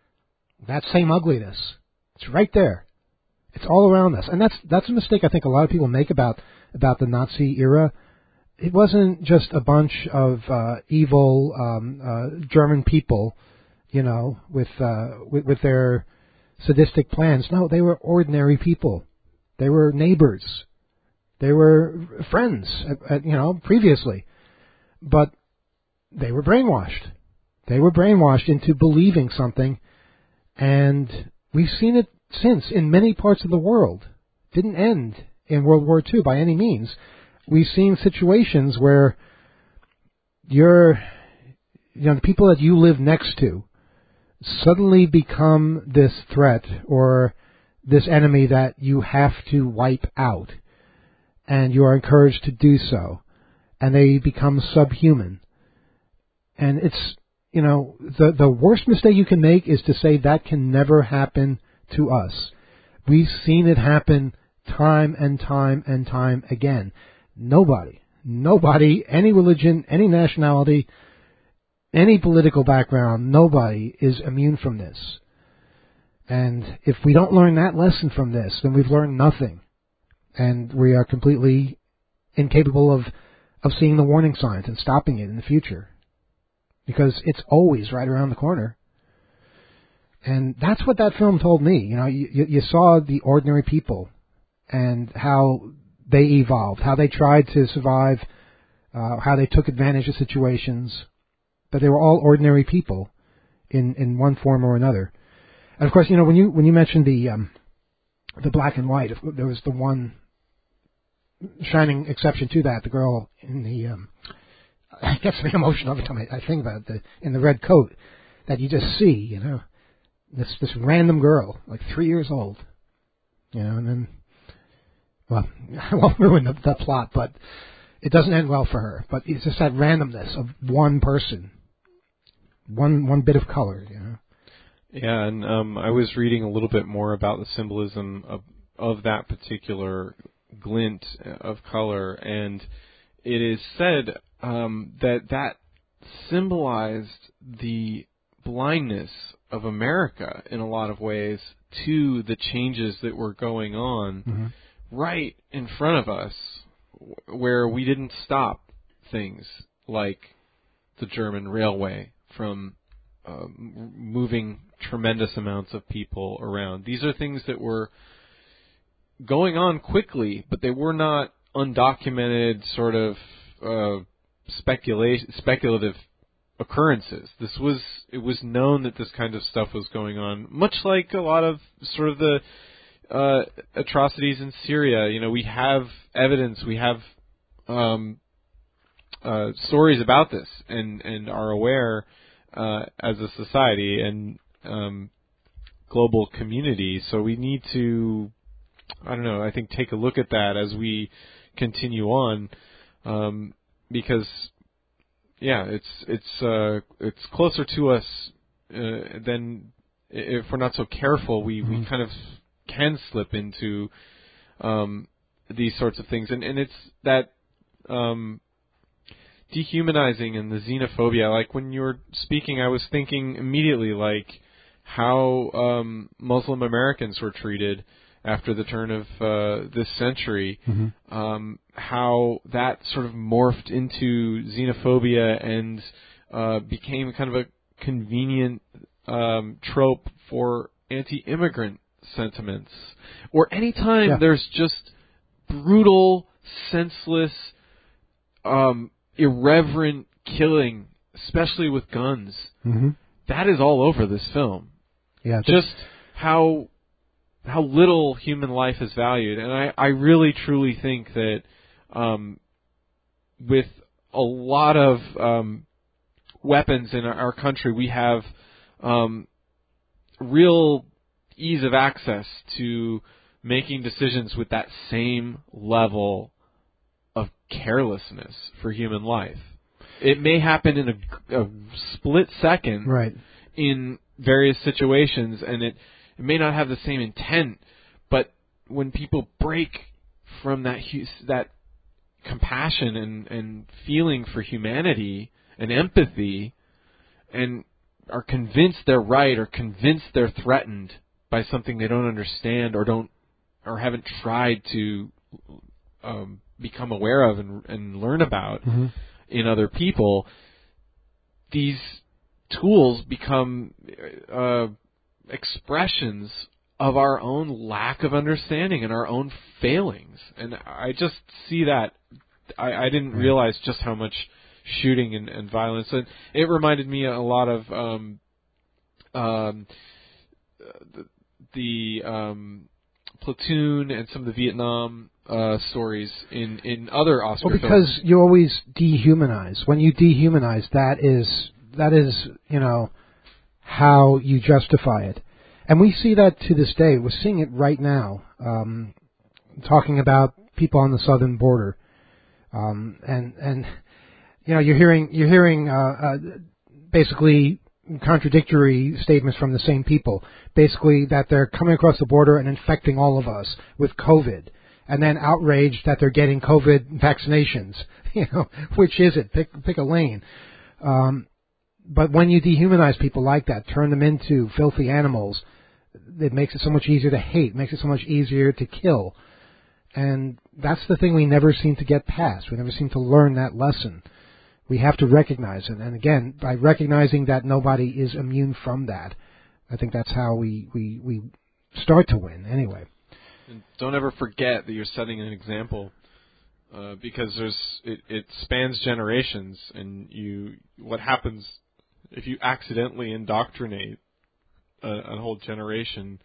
that same ugliness. It's right there. It's all around us, and that's that's a mistake I think a lot of people make about about the Nazi era. It wasn't just a bunch of uh, evil um, uh, German people, you know, with, uh, with with their sadistic plans. No, they were ordinary people. They were neighbors. They were friends, at, at, you know, previously, but they were brainwashed. They were brainwashed into believing something, and we've seen it since in many parts of the world. Didn't end in World War Two by any means. We've seen situations where you're, you know, the people that you live next to suddenly become this threat or this enemy that you have to wipe out, and you are encouraged to do so, and they become subhuman. And it's, you know, the the worst mistake you can make is to say that can never happen to us. We've seen it happen time and time and time again. Nobody, Nobody, any religion, any nationality, any political background, nobody is immune from this. And if we don't learn that lesson from this, then we've learned nothing. And we are completely incapable of, of seeing the warning signs and stopping it in the future. Because it's always right around the corner. And that's what that film told me. You know, you, you saw the ordinary people and how they evolved, how they tried to survive, uh, how they took advantage of situations. But they were all ordinary people in, in one form or another. And of course, you know, when you when you mentioned the um, the black and white, there was the one shining exception to that, the girl in the um, it gets me emotional every time I, I think about it, the, in the red coat that you just see, you know, this this random girl, like three years old, you know, and then, well, I won't ruin the, the plot, but it doesn't end well for her. But it's just that randomness of one person, one one bit of color, you know. Yeah, and um, I was reading a little bit more about the symbolism of of that particular glint of color, and it is said um, that that symbolized the blindness of America in a lot of ways to the changes that were going on mm-hmm. right in front of us, where we didn't stop things like the German railway from uh, moving tremendous amounts of people around. These are things that were going on quickly, but they were not undocumented sort of uh, speculation, speculative occurrences. This was, it was known that this kind of stuff was going on, much like a lot of sort of the uh, atrocities in Syria. You know, we have evidence, we have um, uh, stories about this, and, and are aware uh, as a society and um, global community. So we need to, I don't know, I think take a look at that as we continue on, um, because, yeah, it's it's uh, it's closer to us uh, than if we're not so careful. We, mm-hmm. we kind of can slip into um, these sorts of things, and and it's that um, dehumanizing and the xenophobia. Like when you were speaking, I was thinking immediately like how um, Muslim Americans were treated after the turn of uh, this century, mm-hmm. um, how that sort of morphed into xenophobia and uh, became kind of a convenient um, trope for anti-immigrant sentiments. Or anytime yeah. there's just brutal, senseless, um, irreverent killing, especially with guns, mm-hmm. that is all over this film. Yeah, just how how little human life is valued, and I, I really truly think that um, with a lot of um, weapons in our, our country, we have um, real ease of access to making decisions with that same level of carelessness for human life. It may happen in a, a split second, right. in various situations, and it, it may not have the same intent, but when people break from that that compassion and, and feeling for humanity and empathy and are convinced they're right or convinced they're threatened by something they don't understand or don't or haven't tried to um, become aware of and, and learn about mm-hmm. in other people, these tools become uh, expressions of our own lack of understanding and our own failings. And I just see that. I, I didn't realize just how much shooting and, and violence. And it reminded me a lot of um, um, the, the um, Platoon and some of the Vietnam uh, stories in, in other Oscar films. Well, because films. you always dehumanize. When you dehumanize, that is that is you know how you justify it, and we see that to this day. We're seeing it right now. Um, talking about people on the southern border, um, and and you know you're hearing you're hearing uh, uh, basically contradictory statements from the same people. Basically, that they're coming across the border and infecting all of us with COVID, and then outraged that they're getting COVID vaccinations. You know, which is it? Pick pick a lane. Um, but when you dehumanize people like that, turn them into filthy animals, it makes it so much easier to hate, makes it so much easier to kill. And that's the thing we never seem to get past. We never seem to learn that lesson. We have to recognize it. And again, by recognizing that nobody is immune from that, I think that's how we, we, we start to win anyway. And don't ever forget that you're setting an example, uh, because there's it, it spans generations, and you what happens if you accidentally indoctrinate a, a whole generation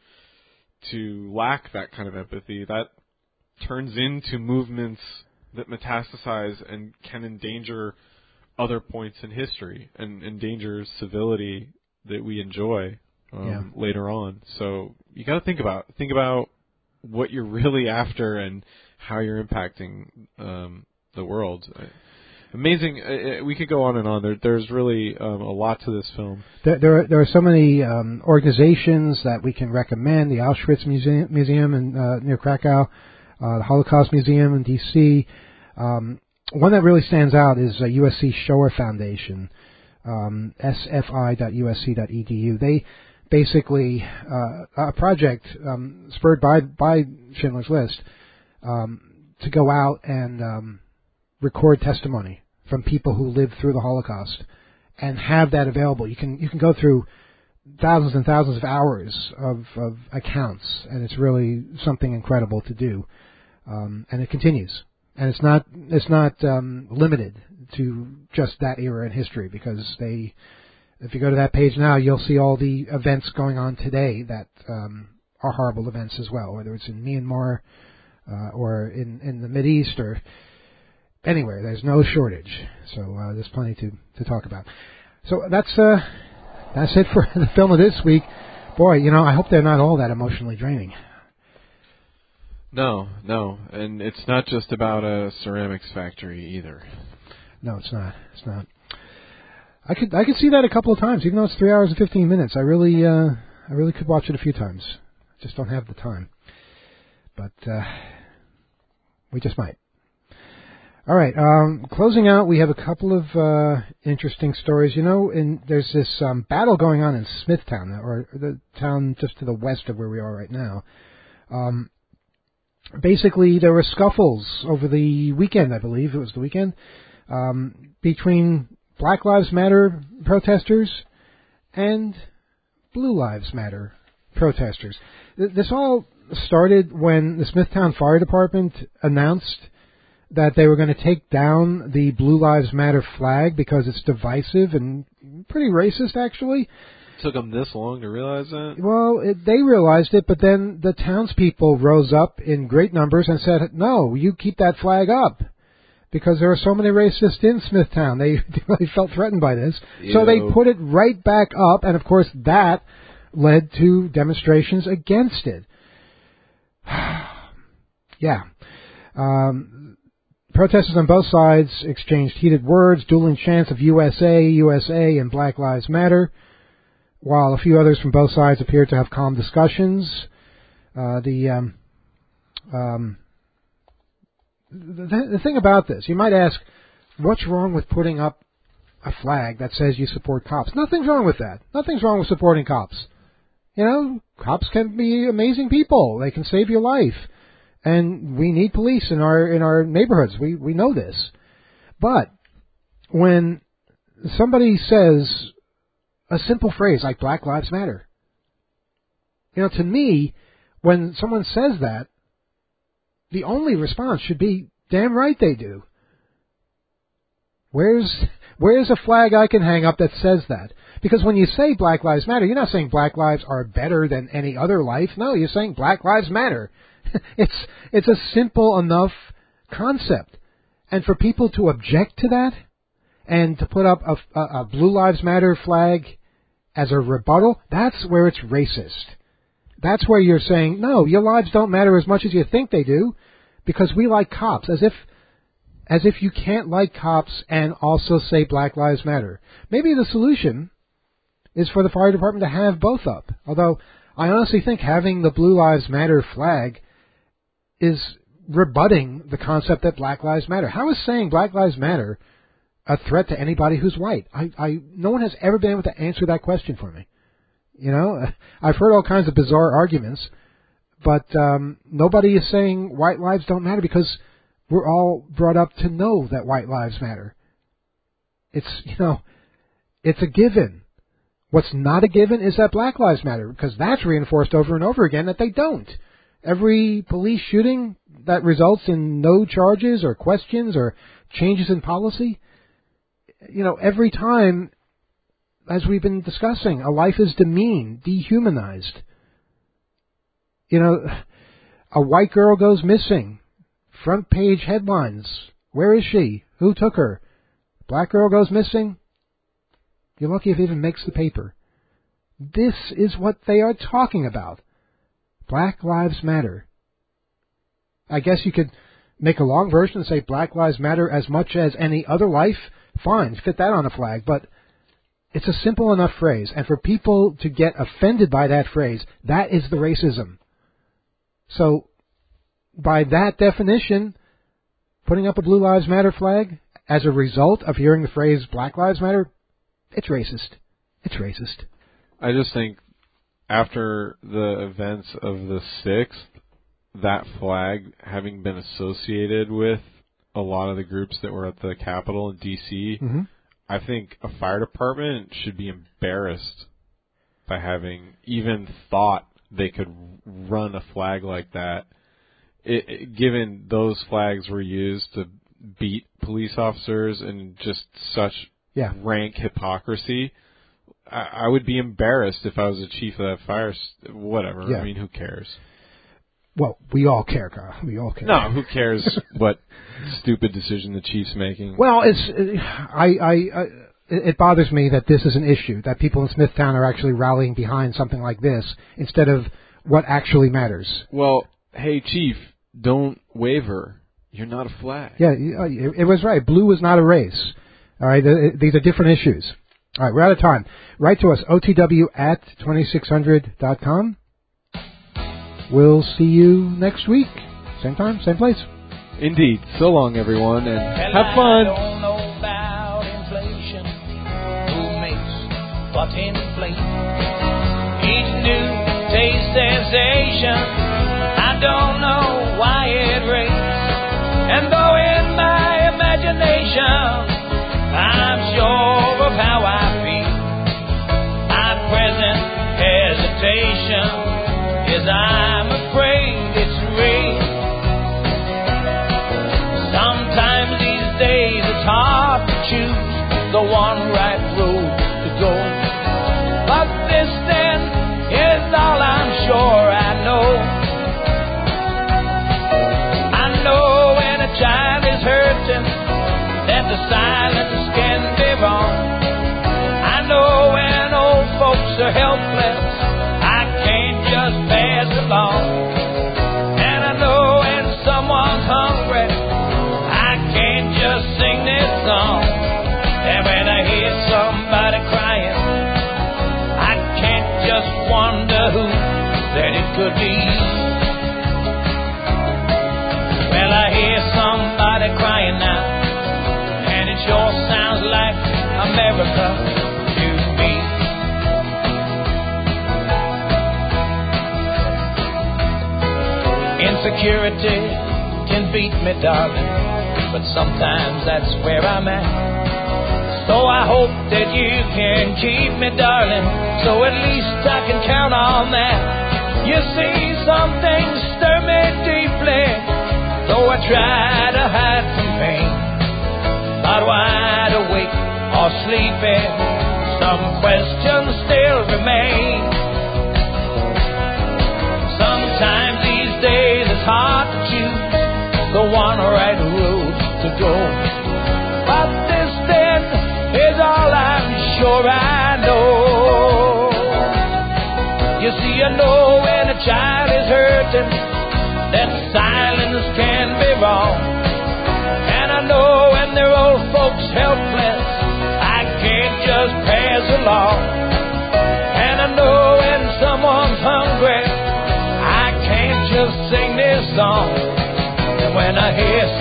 to lack that kind of empathy, that turns into movements that metastasize and can endanger other points in history and endanger civility that we enjoy um, yeah. later on. So you got to think about think about what you're really after and how you're impacting um, the world. Amazing. Uh, we could go on and on. There, there's really um, a lot to this film. There, there, are, there are so many um, organizations that we can recommend. The Auschwitz Museum, Museum in, uh, near Krakow, uh, the Holocaust Museum in D C Um, one that really stands out is uh, U S C Shoah Foundation, um, S F I dot U S C dot E D U. They basically, uh, a project um, spurred by, by Schindler's List um, to go out and um, record testimony from people who lived through the Holocaust and have that available. You can you can go through thousands and thousands of hours of, of accounts, and it's really something incredible to do. Um, and it continues, and it's not it's not um, limited to just that era in history, because they, if you go to that page now, you'll see all the events going on today that um, are horrible events as well, whether it's in Myanmar uh, or in in the Mideast or anywhere. There's no shortage, so uh, there's plenty to, to talk about. So that's uh, that's it for the film of this week. Boy, you know, I hope they're not all that emotionally draining. No, no, and it's not just about a ceramics factory either. No, it's not. It's not. I could I could see that a couple of times, even though it's three hours and fifteen minutes. I really uh, I really could watch it a few times. Just don't have the time. But uh, we just might. All right. Um, closing out, we have a couple of uh, interesting stories. You know, in, there's this um, battle going on in Smithtown, or the town just to the west of where we are right now. Um, basically, there were scuffles over the weekend, I believe it was the weekend, um, between Black Lives Matter protesters and Blue Lives Matter protesters. This all started when the Smithtown Fire Department announced that they were going to take down the Blue Lives Matter flag because it's divisive and pretty racist, actually. It took them this long to realize that? Well, it, they realized it, but then the townspeople rose up in great numbers and said, no, you keep that flag up, because there are so many racists in Smithtown. They really felt threatened by this. Ew. So they put it right back up, and of course that led to demonstrations against it. yeah. Um, protesters on both sides exchanged heated words, dueling chants of U S A, U S A, and Black Lives Matter, while a few others from both sides appeared to have calm discussions. Uh, the, um, um, the, the thing about this, you might ask, what's wrong with putting up a flag that says you support cops? Nothing's wrong with that. Nothing's wrong with supporting cops. You know, cops can be amazing people. They can save your life. And we need police in our in our neighborhoods. We we know this. But when somebody says a simple phrase like Black Lives Matter, you know, to me, when someone says that, the only response should be, damn right they do. Where's where's a flag I can hang up that says that? Because when you say Black Lives Matter, you're not saying black lives are better than any other life. No, you're saying Black Lives Matter. it's it's a simple enough concept. And for people to object to that and to put up a, a, a Blue Lives Matter flag as a rebuttal, that's where it's racist. That's where you're saying, no, your lives don't matter as much as you think they do, because we like cops, as if as if you can't like cops and also say Black Lives Matter. Maybe the solution is for the fire department to have both up. Although I honestly think having the Blue Lives Matter flag is rebutting the concept that Black Lives Matter. How is saying Black Lives Matter a threat to anybody who's white? I, I, no one has ever been able to answer that question for me. You know, I've heard all kinds of bizarre arguments, but um, nobody is saying white lives don't matter because we're all brought up to know that white lives matter. It's, you know, it's a given. What's not a given is that Black Lives Matter, because that's reinforced over and over again that they don't. Every police shooting that results in no charges or questions or changes in policy, you know, every time, as we've been discussing, a life is demeaned, dehumanized. You know, a white girl goes missing. Front page headlines. Where is she? Who took her? Black girl goes missing. You're lucky if it even makes the paper. This is what they are talking about. Black Lives Matter. I guess you could make a long version and say Black Lives Matter as much as any other life. Fine, fit that on a flag. But it's a simple enough phrase. And for people to get offended by that phrase, that is the racism. So, by that definition, putting up a Blue Lives Matter flag as a result of hearing the phrase Black Lives Matter, it's racist. It's racist. I just think after the events of the sixth, that flag having been associated with a lot of the groups that were at the Capitol in D C, mm-hmm. I think a fire department should be embarrassed by having even thought they could run a flag like that. It, it, given those flags were used to beat police officers and just such yeah. rank hypocrisy, I, I would be embarrassed if I was the chief of that fire. Whatever. Yeah. I mean, who cares? Well, we all care, Carl. We all care. No, who cares what stupid decision the chief's making? Well, it's I, I, I it bothers me that this is an issue, that people in Smithtown are actually rallying behind something like this instead of what actually matters. Well, hey, Chief, don't waver. You're not a flag. Yeah, it was right. Blue was not a race. All right, these are different issues. All right, we're out of time. Write to us, O T W at twenty-six hundred dot com. We'll see you next week. Same time, same place. Indeed. So long, everyone, and well, have fun. I don't know about inflation. Who makes what inflate? Each new taste sensation. I don't know why it rates. And though in my imagination I'm sure of how I feel, my present hesitation is I'm afraid it's real. Sometimes these days it's hard to choose the one right road to go. But this then is all I'm sure I know. I know when a child is hurting that the silence can be wrong. I know when old folks are helpless, I can't just pass along. And I know when someone's hungry, I can't just sing this song. And when I hear somebody crying, I can't just wonder who that it could be. Well, I hear somebody crying now, and it sure sounds like America to me. Insecurity can beat me, darling, but sometimes that's where I'm at. So I hope that you can keep me, darling, so at least I can count on that. You see, some things stir me deeply, though I try to hide from pain. Not wide awake or sleepy, some questions still remain. Sometimes these days it's hard to choose the one right road to go. But this then is all I'm sure I know. You see, I know when a child is hurting, that silence can be wrong. And I know when their old folks helpless, I can't just pass along. And I know when someone's hungry, I can't just sing this song.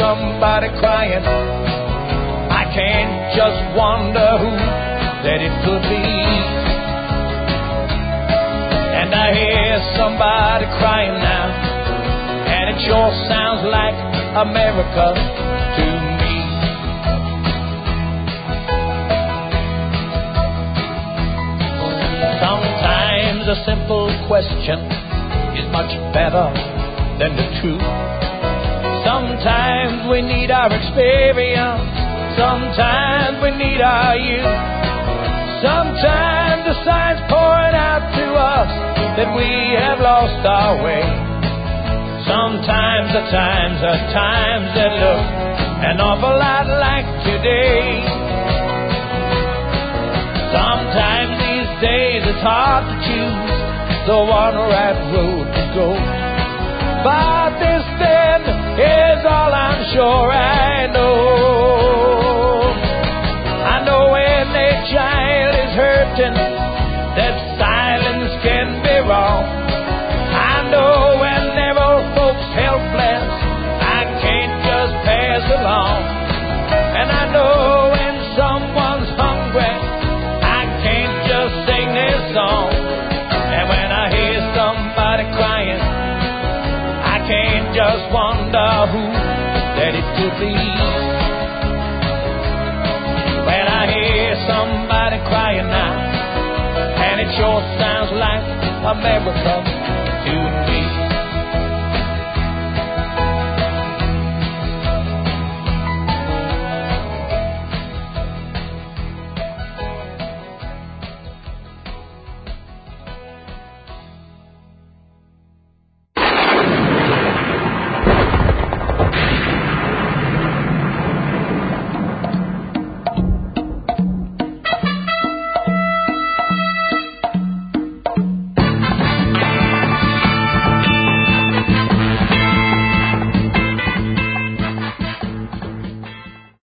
somebody crying, I can't just wonder who that it could be. And I hear somebody crying now, and it sure sounds like America to me. Sometimes a simple question is much better than the truth. Sometimes we need our experience, sometimes we need our youth. Sometimes the signs pouring out to us that we have lost our way. Sometimes the times are times that look an awful lot like today. Sometimes these days it's hard to choose the one right road to go. But this then is all I'm sure I know. I know when a child is hurting, that silence can be wrong. I know whenever folks helpless, I can't just pass along. And I know when someone's hungry, I can't just sing this song. And when I hear somebody crying, I can't just wonder who that it could be. When I hear somebody crying now, and it sure sounds like America to me.